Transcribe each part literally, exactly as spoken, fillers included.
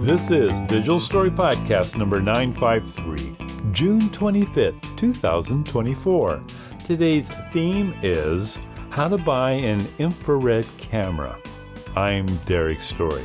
This is Digital Story Podcast number nine fifty-three, June twenty-fifth, two thousand twenty-four. Today's theme is how to buy an infrared camera. I'm Derek Story.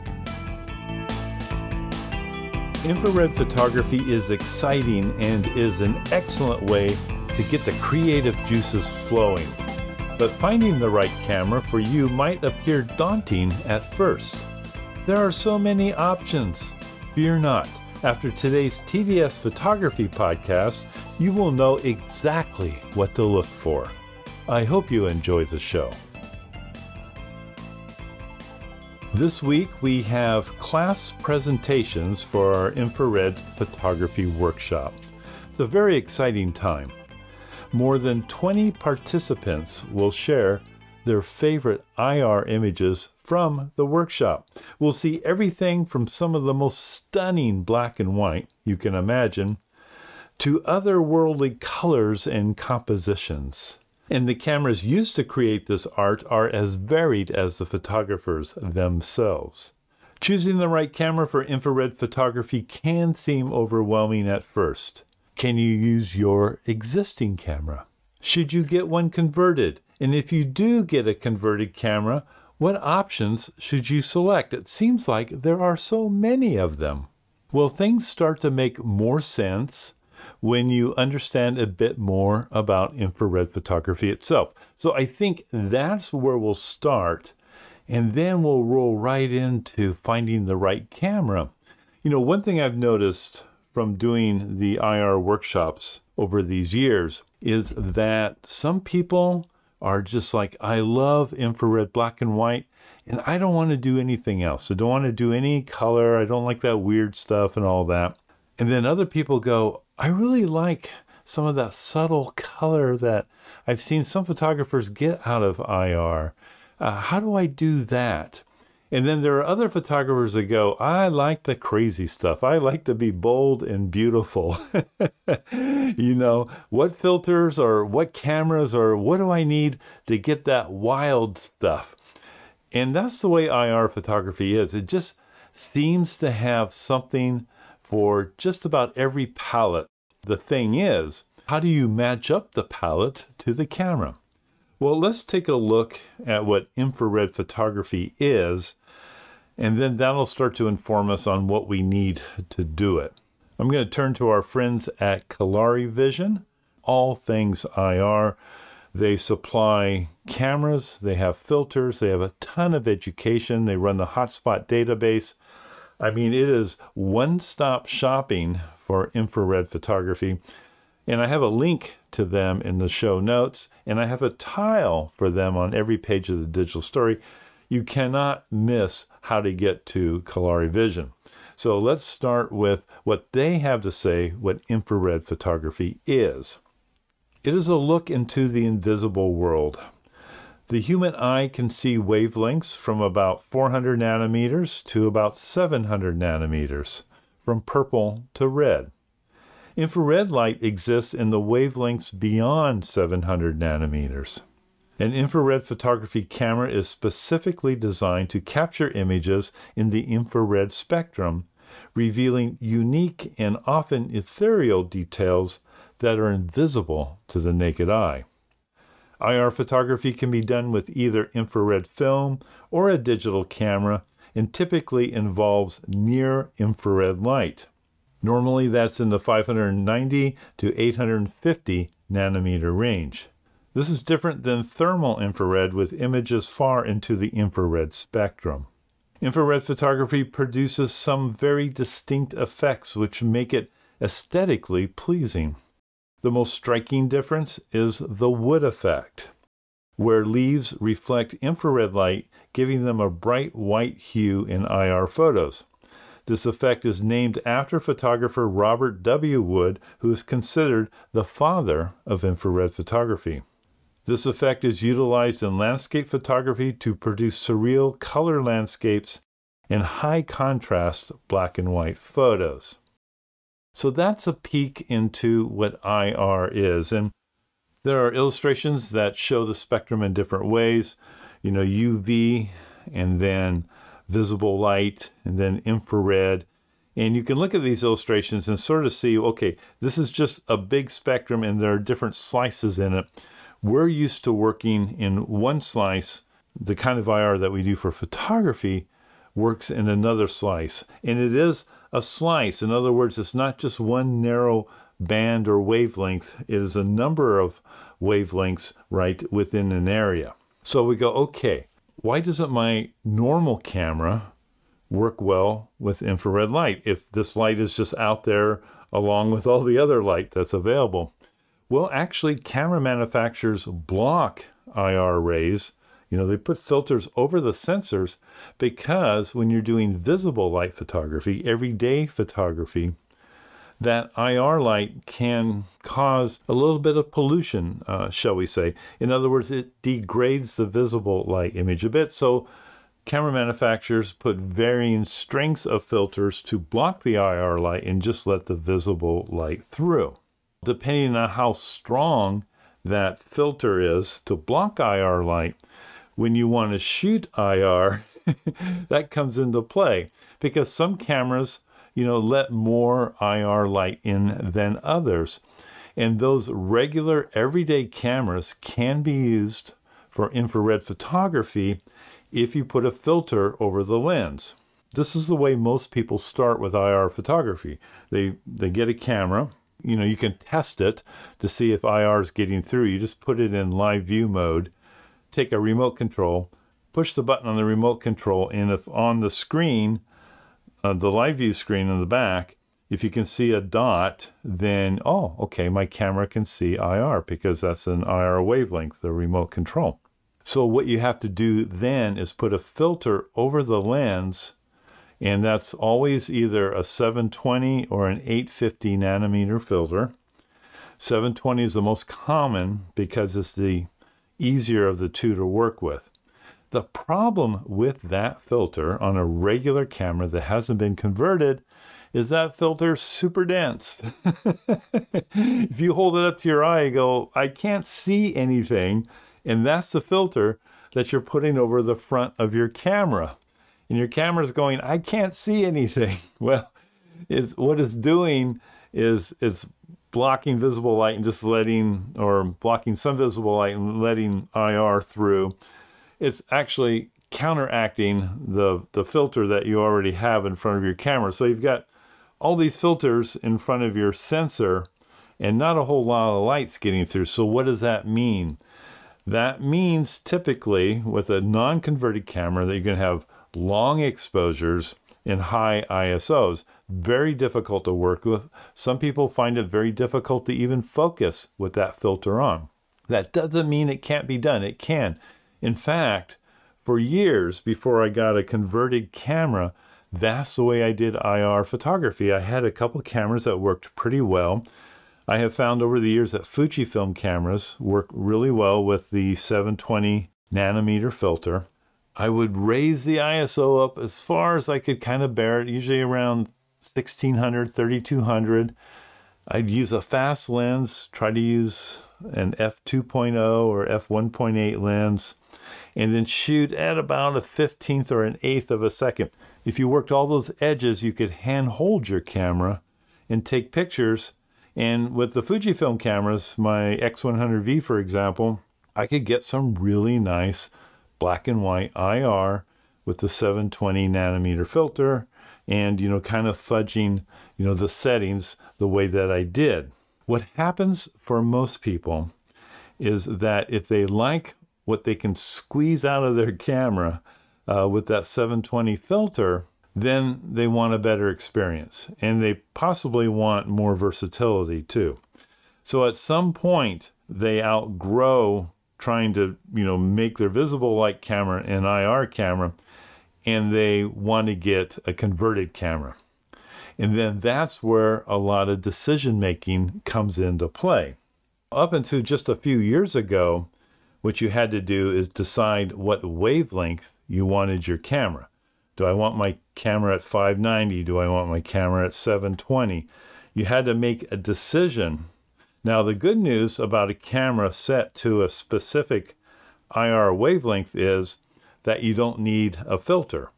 Infrared photography is exciting and is an excellent way to get the creative juices flowing. But finding the right camera for you might appear daunting at first. There are so many options. Fear not. After today's T D S Photography podcast, you will know exactly what to look for. I hope you enjoy the show. This week we have class presentations for our infrared photography workshop. It's a very exciting time. More than twenty participants will share their favorite I R images from the workshop. We'll see everything from some of the most stunning black and white you can imagine to otherworldly colors and compositions. And the cameras used to create this art are as varied as the photographers themselves. Choosing the right camera for infrared photography can seem overwhelming at first. Can you use your existing camera? Should you get one converted? And if you do get a converted camera, what options should you select? It seems like there are so many of them. Well, things start to make more sense when you understand a bit more about infrared photography itself. So I think that's where we'll start, and then we'll roll right into finding the right camera. You know, one thing I've noticed from doing the I R workshops over these years is that some people are just like, I love infrared black and white, and I don't want to do anything else. I don't want to do any color. I don't like that weird stuff and all that. And then other people go, I really like some of that subtle color that I've seen some photographers get out of I R. Uh, how do I do that? And then there are other photographers that go, I like the crazy stuff. I like to be bold and beautiful. You know, what filters or what cameras or what do I need to get that wild stuff? And that's the way I R photography is. It just seems to have something for just about every palette. The thing is, how do you match up the palette to the camera? Well, let's take a look at what infrared photography is, and then that'll start to inform us on what we need to do it. I'm going to turn to our friends at Kalari Vision, all things I R. They supply cameras, they have filters, they have a ton of education, they run the hotspot database. I mean, it is one-stop shopping for infrared photography. And I have a link to them in the show notes, and I have a tile for them on every page of the digital story. You cannot miss how to get to Kalari Vision. So let's start with what they have to say what infrared photography is. It is a look into the invisible world. The human eye can see wavelengths from about four hundred nanometers to about seven hundred nanometers, from purple to red. Infrared light exists in the wavelengths beyond seven hundred nanometers. An infrared photography camera is specifically designed to capture images in the infrared spectrum, revealing unique and often ethereal details that are invisible to the naked eye. I R photography can be done with either infrared film or a digital camera and typically involves near-infrared light. Normally that's in the five hundred ninety to eight hundred fifty nanometer range. This is different than thermal infrared with images far into the infrared spectrum. Infrared photography produces some very distinct effects which make it aesthetically pleasing. The most striking difference is the wood effect, where leaves reflect infrared light, giving them a bright white hue in I R photos. This effect is named after photographer Robert W. Wood, who is considered the father of infrared photography. This effect is utilized in landscape photography to produce surreal color landscapes and high contrast black and white photos. So that's a peek into what I R is. And there are illustrations that show the spectrum in different ways. You know, U V and then visible light, and then infrared. And you can look at these illustrations and sort of see, okay, this is just a big spectrum and there are different slices in it. We're used to working in one slice. The kind of I R that we do for photography works in another slice. And it is a slice. In other words, it's not just one narrow band or wavelength. It is a number of wavelengths right within an area. So we go, okay, why doesn't my normal camera work well with infrared light if this light is just out there along with all the other light that's available? Well, actually, camera manufacturers block I R rays. You know, they put filters over the sensors because when you're doing visible light photography, everyday photography, that I R light can cause a little bit of pollution, uh, shall we say. In other words, it degrades the visible light image a bit. So camera manufacturers put varying strengths of filters to block the I R light and just let the visible light through. Depending on how strong that filter is to block I R light, when you want to shoot I R, that comes into play because some cameras, you know, let more I R light in than others. And those regular everyday cameras can be used for infrared photography if you put a filter over the lens. This is the way most people start with I R photography. They, they get a camera. You know, you can test it to see if I R is getting through. You just put it in live view mode, take a remote control, push the button on the remote control, and if on the screen, uh, the live view screen in the back, if you can see a dot, then, oh, okay, my camera can see I R because that's an I R wavelength, the remote control. So what you have to do then is put a filter over the lens, and that's always either a seven twenty or an eight fifty nanometer filter. seven twenty is the most common because it's the easier of the two to work with. The problem with that filter on a regular camera that hasn't been converted is that filter super dense. If you hold it up to your eye, you go, I can't see anything. And that's the filter that you're putting over the front of your camera. And your camera's going, I can't see anything. Well, it's, what it's doing is it's blocking visible light and just letting, or blocking some visible light and letting I R through. It's actually counteracting the, the filter that you already have in front of your camera. So you've got all these filters in front of your sensor and not a whole lot of light's getting through. So what does that mean? That means typically with a non-converted camera that you're going to have long exposures and high I S Os. Very difficult to work with. Some people find it very difficult to even focus with that filter on. That doesn't mean it can't be done. It can. In fact, for years before I got a converted camera, that's the way I did I R photography. I had a couple cameras that worked pretty well. I have found over the years that Fujifilm cameras work really well with the seven twenty nanometer filter. I would raise the I S O up as far as I could kind of bear it, usually around sixteen hundred, thirty-two hundred. I'd use a fast lens, try to use an f two point oh or f one point eight lens, and then shoot at about a fifteenth or an eighth of a second. If you worked all those edges, you could hand hold your camera and take pictures. And with the Fujifilm cameras, my X one hundred V, for example, I could get some really nice black and white I R with the seven twenty nanometer filter and, you know, kind of fudging, you know, the settings the way that I did. What happens for most people is that if they like what they can squeeze out of their camera uh, with that seven twenty filter, then they want a better experience and they possibly want more versatility too. So at some point they outgrow trying to, you know, make their visible light camera an I R camera, and they want to get a converted camera. And then that's where a lot of decision making comes into play. Up until just a few years ago, what you had to do is decide what wavelength you wanted your camera. Do I want my camera at five ninety? Do I want my camera at seven twenty? You had to make a decision. Now, the good news about a camera set to a specific I R wavelength is that you don't need a filter,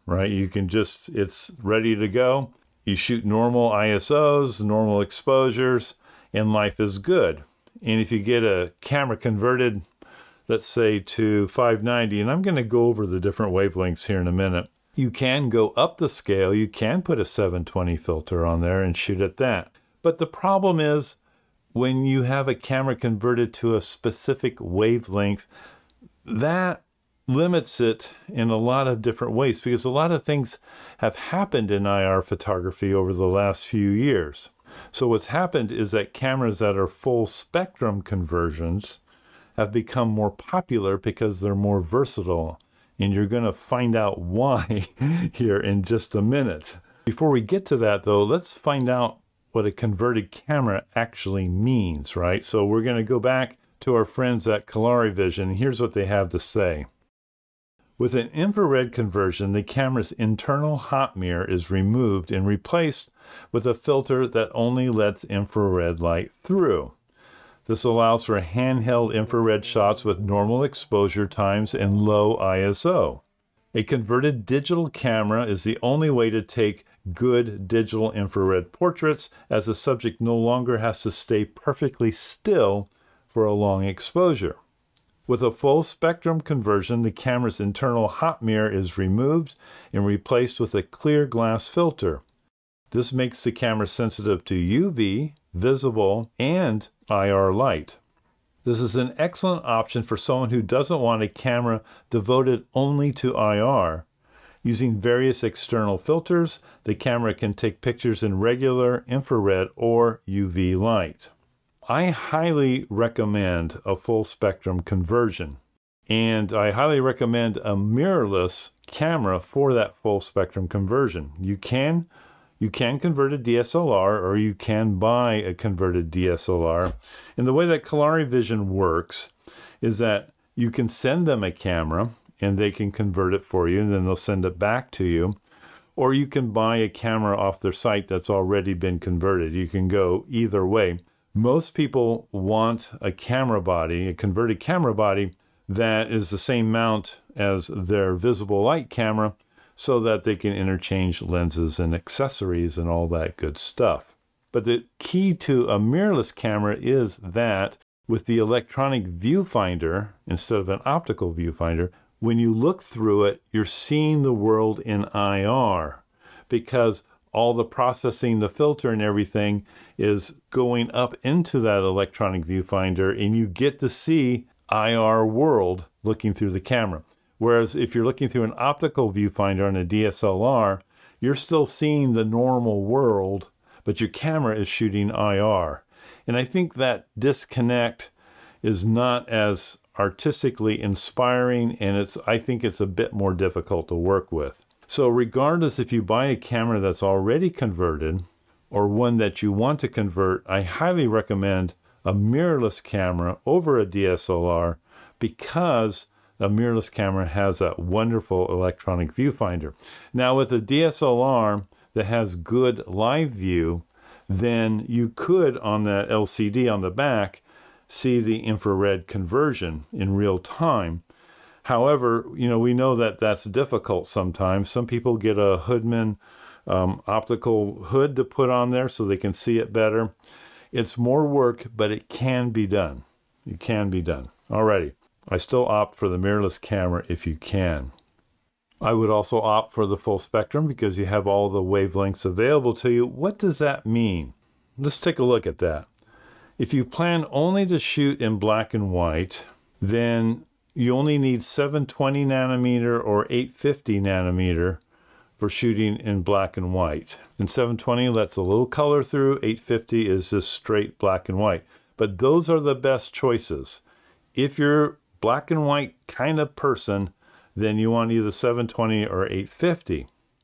right? You can just, it's ready to go. You shoot normal I S Os, normal exposures, and life is good. And if you get a camera converted, let's say to five ninety, and I'm going to go over the different wavelengths here in a minute, you can go up the scale. You can put a seven twenty filter on there and shoot at that. But the problem is when you have a camera converted to a specific wavelength, that limits it in a lot of different ways, because a lot of things have happened in I R photography over the last few years. So what's happened is that cameras that are full spectrum conversions have become more popular because they're more versatile. And you're going to find out why here in just a minute. Before we get to that, though, let's find out what a converted camera actually means, right? So we're going to go back to our friends at KalariVision. Here's what they have to say. With an infrared conversion, the camera's internal hot mirror is removed and replaced with a filter that only lets infrared light through. This allows for handheld infrared shots with normal exposure times and low I S O. A converted digital camera is the only way to take good digital infrared portraits, as the subject no longer has to stay perfectly still for a long exposure. With a full spectrum conversion, the camera's internal hot mirror is removed and replaced with a clear glass filter. This makes the camera sensitive to U V, visible, and I R light. This is an excellent option for someone who doesn't want a camera devoted only to I R. Using various external filters, the camera can take pictures in regular, infrared, or U V light. I highly recommend a full spectrum conversion, and I highly recommend a mirrorless camera for that full spectrum conversion. You can You can convert a D S L R, or you can buy a converted D S L R. And the way that KalariVision works is that you can send them a camera and they can convert it for you, and then they'll send it back to you. Or you can buy a camera off their site that's already been converted. You can go either way. Most people want a camera body, a converted camera body that is the same mount as their visible light camera, so that they can interchange lenses and accessories and all that good stuff. But the key to a mirrorless camera is that with the electronic viewfinder, instead of an optical viewfinder, when you look through it, you're seeing the world in I R, because all the processing, the filter and everything is going up into that electronic viewfinder, and you get to see I R world looking through the camera. Whereas if you're looking through an optical viewfinder on a D S L R, you're still seeing the normal world, but your camera is shooting I R. And I think that disconnect is not as artistically inspiring, and it's I think it's a bit more difficult to work with. So regardless if you buy a camera that's already converted or one that you want to convert, I highly recommend a mirrorless camera over a D S L R, because a mirrorless camera has that wonderful electronic viewfinder. Now with a D S L R that has good live view, then you could on that L C D on the back see the infrared conversion in real time. However, you know, we know that that's difficult sometimes. Some people get a Hoodman um, optical hood to put on there so they can see it better. It's more work, but it can be done. It can be done. Alrighty. I still opt for the mirrorless camera if you can. I would also opt for the full spectrum because you have all the wavelengths available to you. What does that mean? Let's take a look at that. If you plan only to shoot in black and white, then you only need seven twenty nanometer or eight fifty nanometer for shooting in black and white. And seven twenty lets a little color through, eight fifty is just straight black and white. But those are the best choices. If you're black and white kind of person, then you want either seven twenty or eight fifty.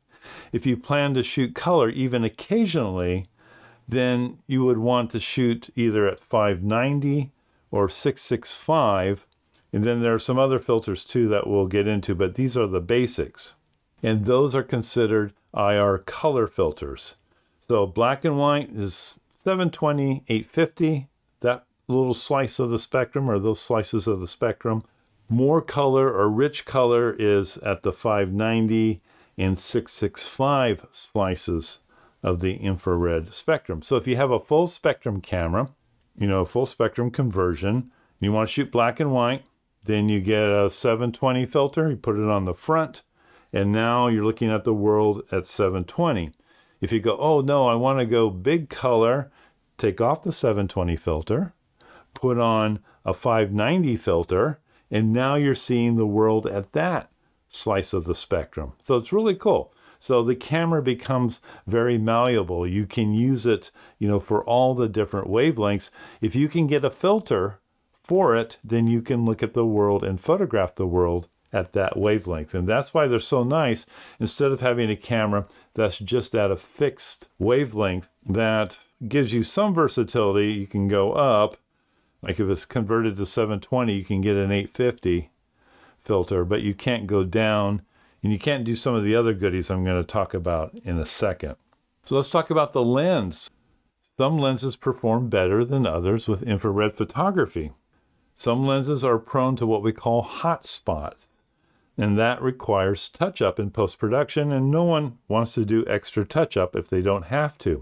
If you plan to shoot color even occasionally, then you would want to shoot either at five ninety or six sixty-five. And then there are some other filters too that we'll get into, but these are the basics. And those are considered I R color filters. So black and white is seven twenty, eight fifty. That little slice of the spectrum, or those slices of the spectrum. More color or rich color is at the five ninety and six sixty-five slices of the infrared spectrum. So if you have a full spectrum camera, you know, full spectrum conversion, you want to shoot black and white, then you get a seven twenty filter, you put it on the front, and now you're looking at the world at seven twenty. If you go, oh no, I want to go big color, take off the seven twenty filter, put on a five ninety filter, and now you're seeing the world at that slice of the spectrum. So it's really cool. So the camera becomes very malleable. You can use it, you know, for all the different wavelengths. If you can get a filter for it, then you can look at the world and photograph the world at that wavelength. And that's why they're so nice. Instead of having a camera that's just at a fixed wavelength that gives you some versatility, you can go up. Like if it's converted to seven twenty, you can get an eight fifty filter, but you can't go down, and you can't do some of the other goodies I'm going to talk about in a second. So let's talk about the lens. Some lenses perform better than others with infrared photography. Some lenses are prone to what we call hot spots, and that requires touch-up in post-production, and no one wants to do extra touch-up if they don't have to.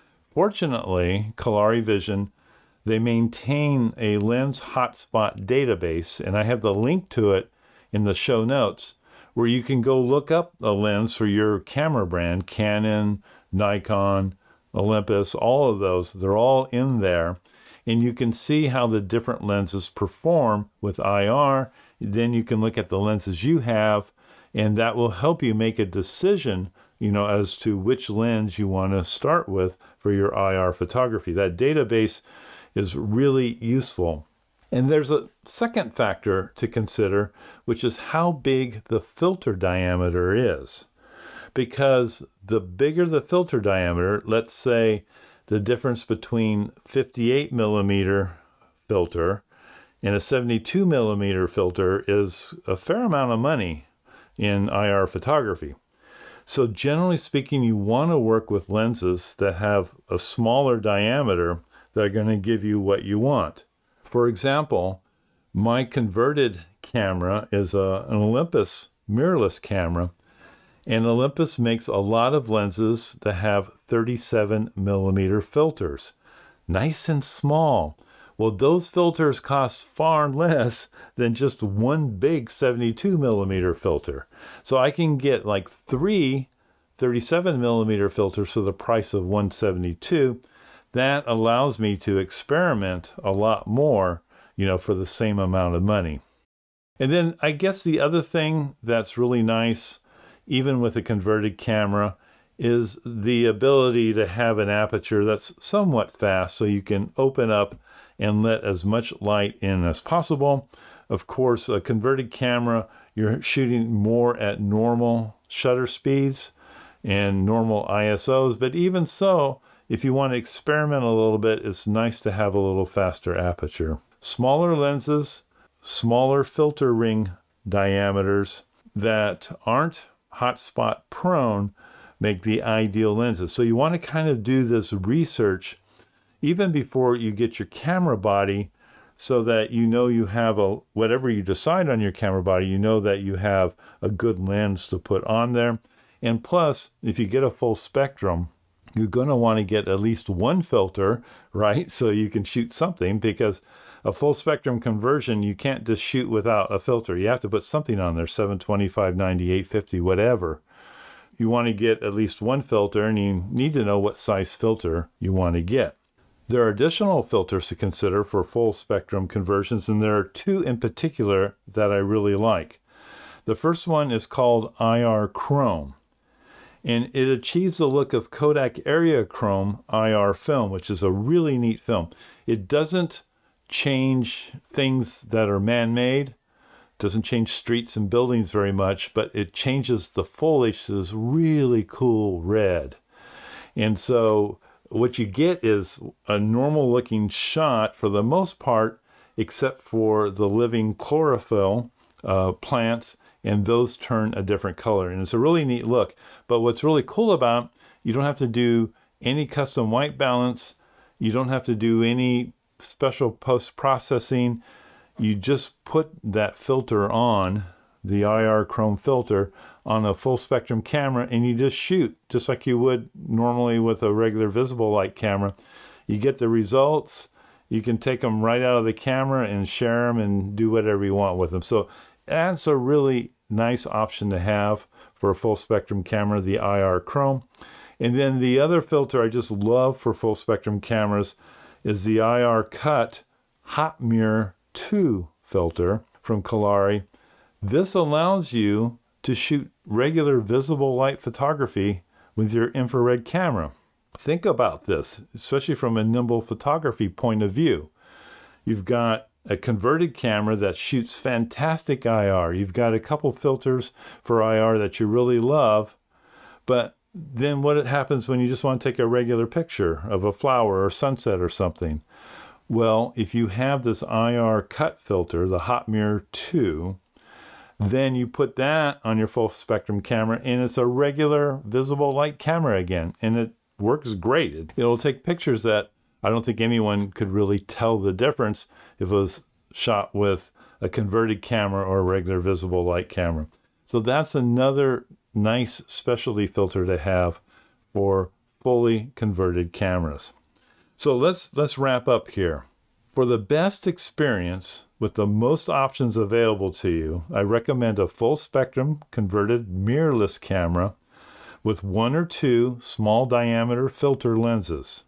Fortunately, Kolari Vision, they maintain a lens hotspot database, and I have the link to it in the show notes, where you can go look up a lens for your camera brand, Canon, Nikon, Olympus, all of those. They're all in there, and you can see how the different lenses perform with I R. Then you can look at the lenses you have, and that will help you make a decision, you know, as to which lens you want to start with for your I R photography. That database is really useful. And there's a second factor to consider, which is how big the filter diameter is. Because the bigger the filter diameter, let's say the difference between fifty-eight millimeter filter and a seventy-two millimeter filter is a fair amount of money in I R photography. So generally speaking, you want to work with lenses that have a smaller diameter that are going to give you what you want. For example, my converted camera is a, an Olympus mirrorless camera, and Olympus makes a lot of lenses that have thirty-seven millimeter filters. Nice and small. Well, those filters cost far less than just one big seventy-two millimeter filter. So I can get like three thirty-seven millimeter filters for the price of one seventy-two. That allows me to experiment a lot more, you know, for the same amount of money. And then I guess the other thing that's really nice, even with a converted camera, is the ability to have an aperture that's somewhat fast so you can open up and let as much light in as possible. Of course, a converted camera, you're shooting more at normal shutter speeds and normal I S Os, but even so, if you want to experiment a little bit, it's nice to have a little faster aperture. Smaller lenses, smaller filter ring diameters that aren't hotspot prone make the ideal lenses. So you want to kind of do this research even before you get your camera body, so that you know you have a, whatever you decide on your camera body, you know that you have a good lens to put on there. And plus, if you get a full spectrum, you're going to want to get at least one filter, right? So you can shoot something, because a full spectrum conversion, you can't just shoot without a filter. You have to put something on there, seven twenty, five ninety, eight fifty, whatever. You want to get at least one filter, and you need to know what size filter you want to get. There are additional filters to consider for full spectrum conversions, and there are two in particular that I really like. The first one is called I R Chrome, and it achieves the look of Kodak Area Chrome I R film, which is a really neat film. It doesn't change things that are man-made, doesn't change streets and buildings very much, but it changes the foliage to this really cool red. And so what you get is a normal looking shot for the most part, except for the living chlorophyll uh, plants, and those turn a different color. And it's a really neat look. But what's really cool about it, you don't have to do any custom white balance. You don't have to do any special post-processing. You just put that filter on the I R chrome filter on a full spectrum camera, and you just shoot just like you would normally with a regular visible light camera. You get the results. You can take them right out of the camera and share them and do whatever you want with them. So that's a really nice option to have for a full spectrum camera, the I R chrome. And then the other filter I just love for full spectrum cameras is the I R cut Hot Mirror two filter from Kolari. This allows you to shoot regular visible light photography with your infrared camera. Think about this, especially from a nimble photography point of view. You've got a converted camera that shoots fantastic I R. You've got a couple filters for I R that you really love, but then what happens when you just want to take a regular picture of a flower or sunset or something? Well, if you have this I R cut filter, the Hot Mirror two, then you put that on your full spectrum camera and it's a regular visible light camera again, and it works great. It'll take pictures that I don't think anyone could really tell the difference if it was shot with a converted camera or a regular visible light camera. So that's another nice specialty filter to have for fully converted cameras. So let's let's wrap up here. For the best experience with the most options available to you, I recommend a full spectrum converted mirrorless camera with one or two small diameter filter lenses.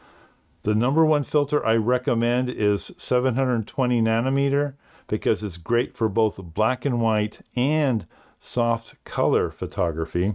The number one filter I recommend is seven hundred twenty nanometer because it's great for both black and white and soft color photography.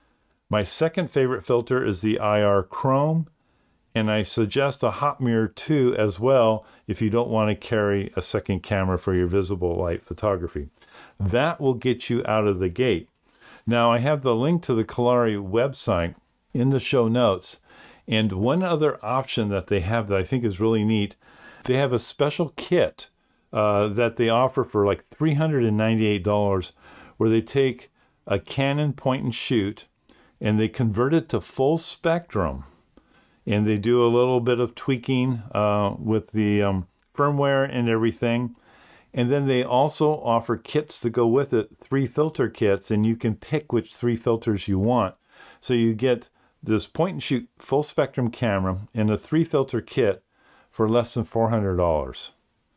My second favorite filter is the I R chrome, and I suggest a Hot Mirror two as well if you don't want to carry a second camera for your visible light photography. That will get you out of the gate. Now, I have the link to the Kolari website in the show notes, and one other option that they have that I think is really neat, they have a special kit uh, that they offer for like three hundred ninety-eight dollars, where they take a Canon point and shoot and they convert it to full spectrum, and they do a little bit of tweaking uh, with the um, firmware and everything. And then they also offer kits to go with it, three filter kits, and you can pick which three filters you want. So you get this point and shoot full spectrum camera and a three filter kit for less than four hundred dollars.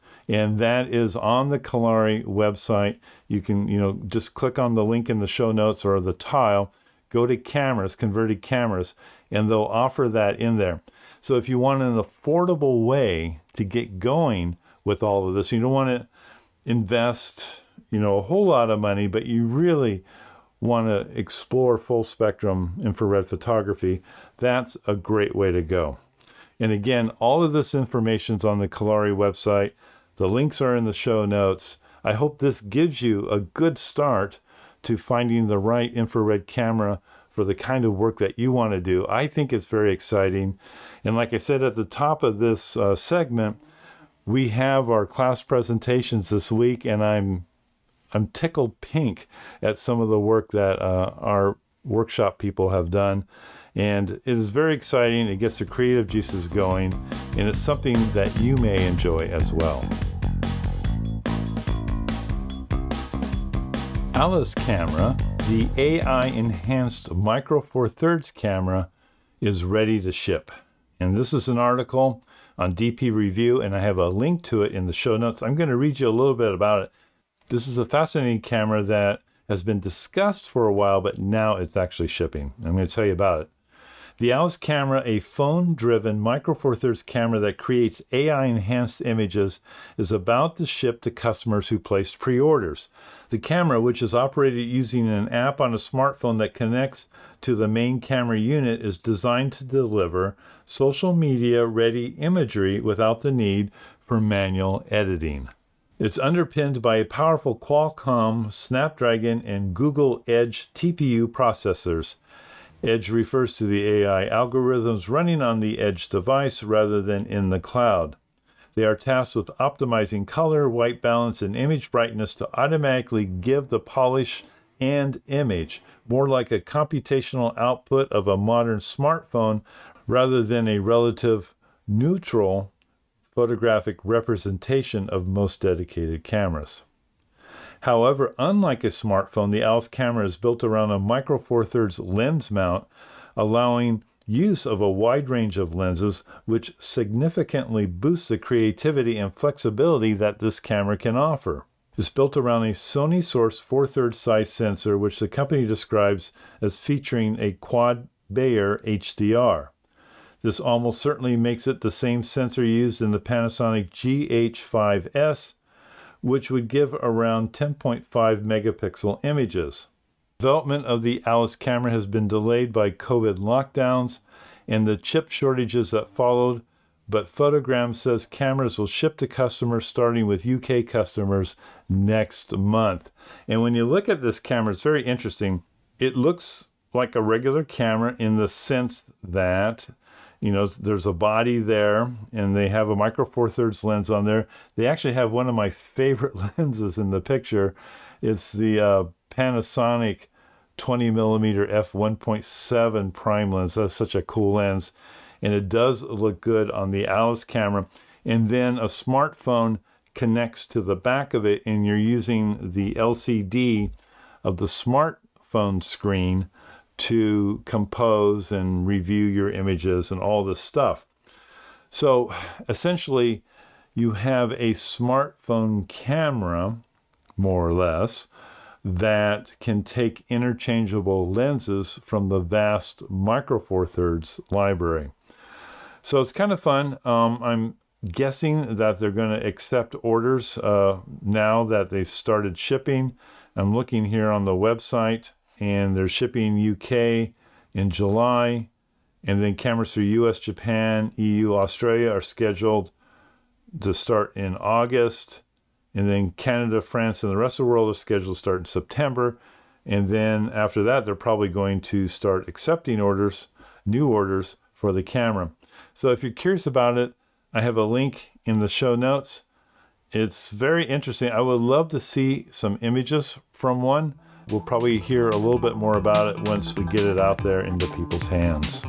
And that is on the Kolari website. You can, you know, just click on the link in the show notes or the tile, go to cameras, converted cameras, and they'll offer that in there. So if you want an affordable way to get going with all of this, you don't want to invest, you know, a whole lot of money, but you really want to explore full spectrum infrared photography, that's a great way to go. And again, all of this information is on the Kolari website. The links are in the show notes. I hope this gives you a good start to finding the right infrared camera for the kind of work that you want to do. I think it's very exciting. And like I said at the top of this uh, segment, we have our class presentations this week, and I'm I'm tickled pink at some of the work that uh, our workshop people have done. And it is very exciting. It gets the creative juices going, and it's something that you may enjoy as well. Alice Camera, the A I-enhanced Micro Four Thirds camera, is ready to ship. And this is an article on D P Review, and I have a link to it in the show notes. I'm going to read you a little bit about it. This is a fascinating camera that has been discussed for a while, but now it's actually shipping. I'm going to tell you about it. The Alice Camera, a phone-driven Micro Four Thirds camera that creates A I-enhanced images, is about to ship to customers who placed pre-orders. The camera, which is operated using an app on a smartphone that connects to the main camera unit, is designed to deliver social media-ready imagery without the need for manual editing. It's underpinned by a powerful Qualcomm, Snapdragon, and Google Edge T P U processors. Edge refers to the A I algorithms running on the Edge device rather than in the cloud. They are tasked with optimizing color, white balance, and image brightness to automatically give the polish and image, more like a computational output of a modern smartphone rather than a relative neutral photographic representation of most dedicated cameras. However, unlike a smartphone, the Alice camera is built around a Micro Four Thirds lens mount, allowing use of a wide range of lenses, which significantly boosts the creativity and flexibility that this camera can offer. It's built around a Sony Source four thirds size sensor, which the company describes as featuring a quad Bayer H D R. This almost certainly makes it the same sensor used in the Panasonic G H five S, which would give around ten point five megapixel images. Development of the Alice camera has been delayed by COVID lockdowns and the chip shortages that followed, but Photogram says cameras will ship to customers starting with U K customers next month. And when you look at this camera, it's very interesting. It looks like a regular camera in the sense that, you know, there's a body there and they have a Micro Four Thirds lens on there. They actually have one of my favorite lenses in the picture. It's the uh, Panasonic twenty millimeter f one point seven prime lens. That's such a cool lens. And it does look good on the Alice camera. And then a smartphone connects to the back of it and you're using the L C D of the smartphone screen to compose and review your images and all this stuff. So essentially you have a smartphone camera, more or less, that can take interchangeable lenses from the vast Micro Four Thirds library. So it's kind of fun. Um, I'm guessing that they're going to accept orders uh, now that they've started shipping. I'm looking here on the website and they're shipping U K in July, and then cameras for U S, Japan, E U, Australia are scheduled to start in August. And then Canada, France, and the rest of the world are scheduled to start in September. And then after that, they're probably going to start accepting orders, new orders for the camera. So if you're curious about it, I have a link in the show notes. It's very interesting. I would love to see some images from one. We'll probably hear a little bit more about it once we get it out there into people's hands.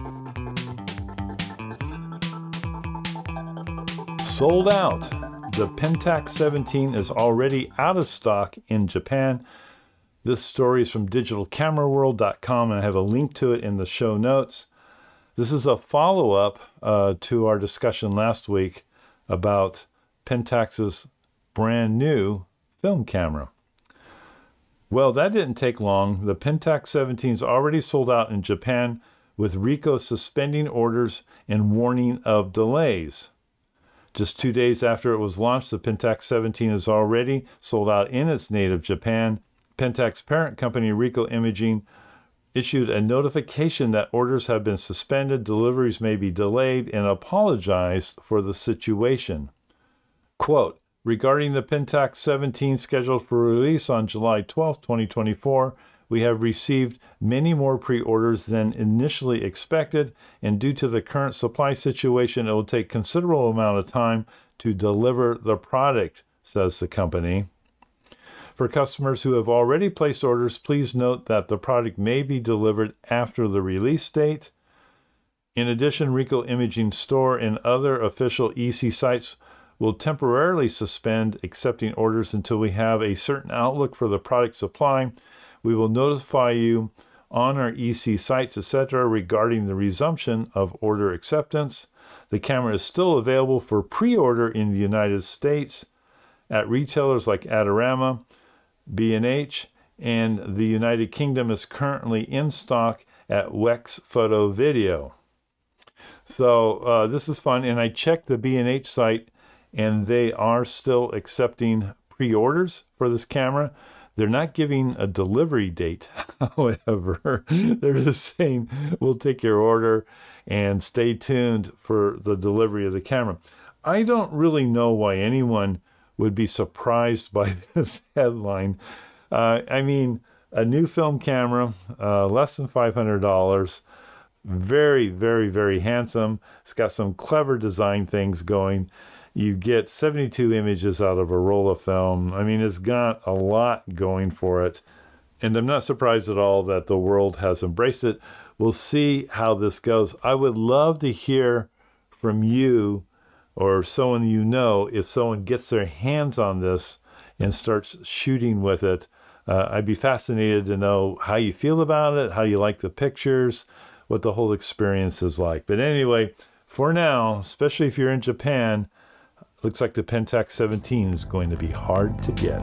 Sold out. The Pentax seventeen is already out of stock in Japan. This story is from digital camera world dot com, and I have a link to it in the show notes. This is a follow-up uh, to our discussion last week about Pentax's brand new film camera. Well, that didn't take long. The Pentax seventeen is already sold out in Japan, with Ricoh suspending orders and warning of delays. Just two days after it was launched, the Pentax seventeen is already sold out in its native Japan. Pentax parent company Ricoh Imaging issued a notification that orders have been suspended, deliveries may be delayed, and apologized for the situation. Quote, regarding the Pentax seventeen scheduled for release on July twelfth, twenty twenty-four, we have received many more pre-orders than initially expected, and due to the current supply situation, it will take considerable amount of time to deliver the product, says the company. For customers who have already placed orders, please note that the product may be delivered after the release date. In addition, Ricoh Imaging Store and other official E C sites will temporarily suspend accepting orders until we have a certain outlook for the product supply. We will notify you on our E C sites, et cetera, regarding the resumption of order acceptance. The camera is still available for pre-order in the United States at retailers like Adorama, B and H, and the United Kingdom is currently in stock at Wex Photo Video. So uh, this is fun, and I checked the B and H site, and they are still accepting pre-orders for this camera. They're not giving a delivery date, however. They're just saying, we'll take your order and stay tuned for the delivery of the camera. I don't really know why anyone would be surprised by this headline. Uh, I mean, a new film camera, uh, less than five hundred dollars, very, very, very handsome. It's got some clever design things going. You get seventy-two images out of a roll of film. I mean, it's got a lot going for it. And I'm not surprised at all that the world has embraced it. We'll see how this goes. I would love to hear from you or someone you know if someone gets their hands on this and starts shooting with it. Uh, I'd be fascinated to know how you feel about it, how you like the pictures, what the whole experience is like. But anyway, for now, especially if you're in Japan, looks like the Pentax seventeen is going to be hard to get.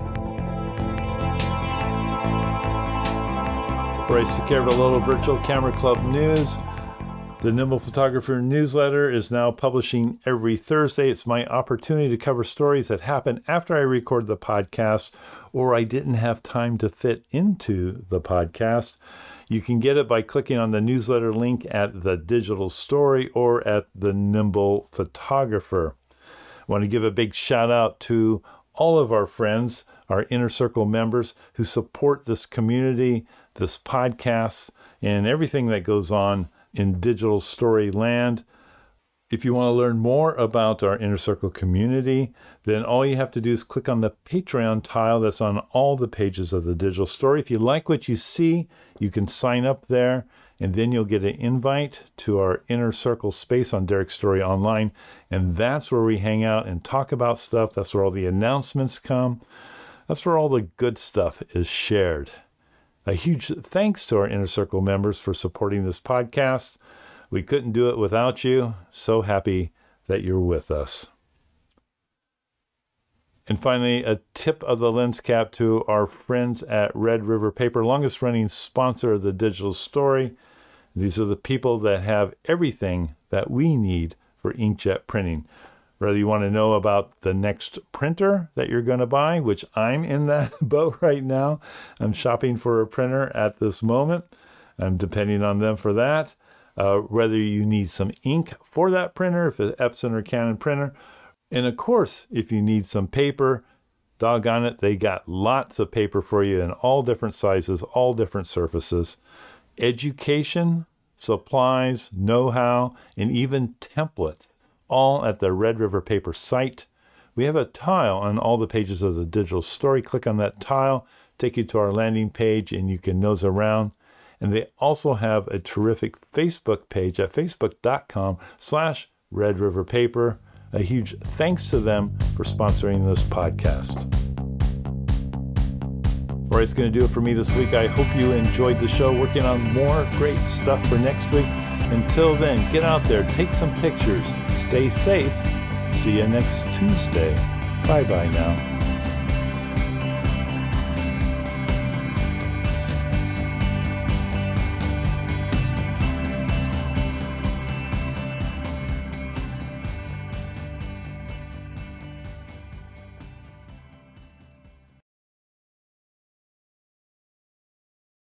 All right, so care of a little Virtual Camera Club news. The Nimble Photographer newsletter is now publishing every Thursday. It's my opportunity to cover stories that happen after I record the podcast or I didn't have time to fit into the podcast. You can get it by clicking on the newsletter link at The Digital Story or at The Nimble Photographer. I want to give a big shout out to all of our friends, our Inner Circle members who support this community, this podcast, and everything that goes on in digital story land. If you want to learn more about our Inner Circle community, then all you have to do is click on the Patreon tile that's on all the pages of the digital story. If you like what you see, you can sign up there, and then you'll get an invite to our Inner Circle space on Derek Story Online, and that's where we hang out and talk about stuff. That's where all the announcements come. That's where all the good stuff is shared. A huge thanks to our Inner Circle members for supporting this podcast. We couldn't do it without you. So happy that you're with us. And finally, a tip of the lens cap to our friends at Red River Paper, longest running sponsor of the digital story. These are the people that have everything that we need for inkjet printing. Whether you want to know about the next printer that you're going to buy, which I'm in that boat right now. I'm shopping for a printer at this moment. I'm depending on them for that. Uh, whether you need some ink for that printer, if it's Epson or Canon printer. And of course, if you need some paper, doggone it, they got lots of paper for you in all different sizes, all different surfaces. Education, supplies, know-how, and even templates, all at the Red River Paper site. We have a tile on all the pages of the digital story. Click on that tile, take you to our landing page, and you can nose around. And they also have a terrific Facebook page at facebook.com slash Red River Paper. A huge thanks to them for sponsoring this podcast. All right, it's going to do it for me this week. I hope you enjoyed the show. Working on more great stuff for next week. Until then, get out there, take some pictures, stay safe. See you next Tuesday. Bye-bye now.